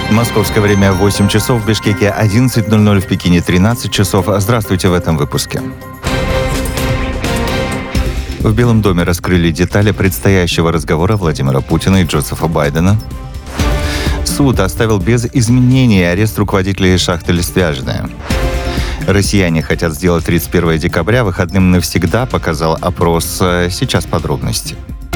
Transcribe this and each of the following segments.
Московское время 8 часов, в Бишкеке 11:00, в Пекине 13 часов. Здравствуйте в этом выпуске. В Белом доме раскрыли детали предстоящего разговора Владимира Путина и Джозефа Байдена. Суд оставил без изменений арест руководителей шахты «Листвяжная». Россияне хотят сделать 31 декабря выходным навсегда, показал опрос. Сейчас подробности.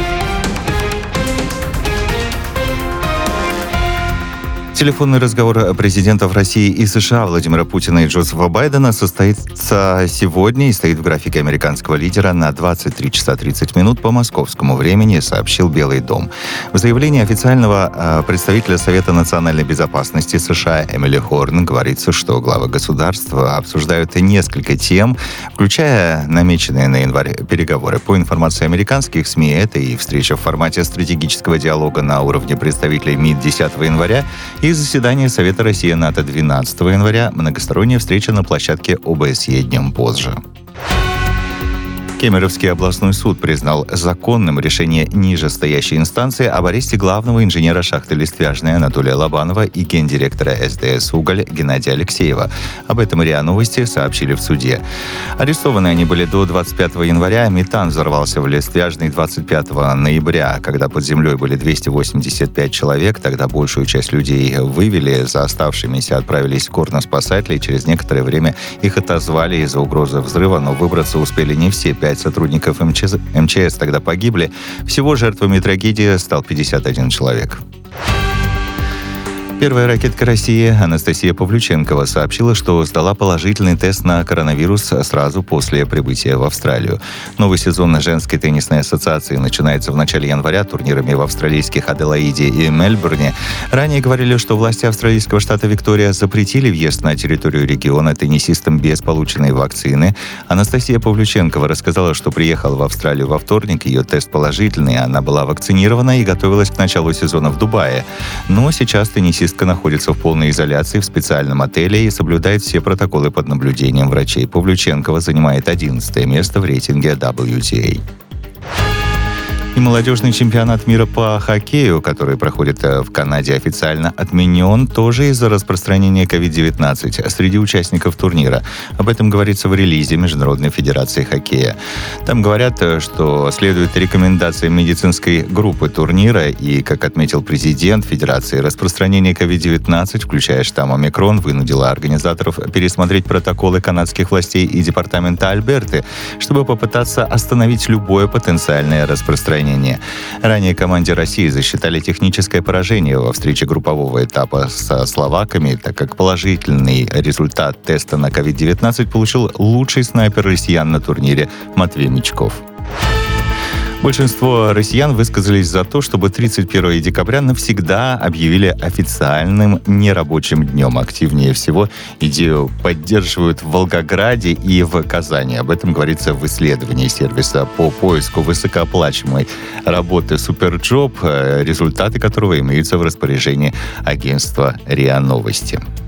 Телефонный разговор президентов России и США Владимира Путина и Джозефа Байдена состоится сегодня и стоит в графике американского лидера на 23 часа 30 минут по московскому времени, сообщил Белый дом. В заявлении официального представителя Совета национальной безопасности США Эмили Хорн говорится, что главы государства обсуждают несколько тем, включая намеченные на январь переговоры. По информации американских СМИ, это и встреча в формате стратегического диалога на уровне представителей МИД 10 января и заседание Совета Россия-НАТО 12 января, многосторонняя встреча на площадке ОБСЕ днем позже. Кемеровский областной суд признал законным решение нижестоящей инстанции об аресте главного инженера шахты «Листвяжная» Анатолия Лобанова и гендиректора СДС «Уголь» Геннадия Алексеева. Об этом РИА Новости сообщили в суде. Арестованы они были до 25 января. Метан взорвался в Листвяжной 25 ноября, когда под землей были 285 человек. Тогда большую часть людей вывели, за оставшимися отправились в горноспасатели. Через некоторое время их отозвали из-за угрозы взрыва, но выбраться успели не все. 5 сотрудников МЧС тогда погибли. Всего жертвами трагедии стал 51 человек. Первая ракетка России Анастасия Павлюченкова сообщила, что сдала положительный тест на коронавирус сразу после прибытия в Австралию. Новый сезон женской теннисной ассоциации начинается в начале января турнирами в австралийских Аделаиде и Мельбурне. Ранее говорили, что власти австралийского штата Виктория запретили въезд на территорию региона теннисистам без полученной вакцины. Анастасия Павлюченкова рассказала, что приехала в Австралию во вторник, ее тест положительный, она была вакцинирована и готовилась к началу сезона в Дубае. Но сейчас теннисистка находится в полной изоляции в специальном отеле и соблюдает все протоколы под наблюдением врачей. Павлюченкова занимает 11 место в рейтинге WTA. И молодежный чемпионат мира по хоккею, который проходит в Канаде, официально отменен тоже из-за распространения COVID-19 среди участников турнира. Об этом говорится в релизе Международной федерации хоккея. Там говорят, что следует рекомендациям медицинской группы турнира и, как отметил президент Федерации, распространение COVID-19, включая штамм омикрон, вынудило организаторов пересмотреть протоколы канадских властей и департамента Альберты, чтобы попытаться остановить любое потенциальное распространение. Ранее команде России засчитали техническое поражение во встрече группового этапа со словаками, так как положительный результат теста на COVID-19 получил лучший снайпер россиян на турнире Матвей Мячков. Большинство россиян высказались за то, чтобы 31 декабря навсегда объявили официальным нерабочим днем. Активнее всего идею поддерживают в Волгограде и в Казани. Об этом говорится в исследовании сервиса по поиску высокооплачиваемой работы «Суперджоп», результаты которого имеются в распоряжении агентства РИА Новости.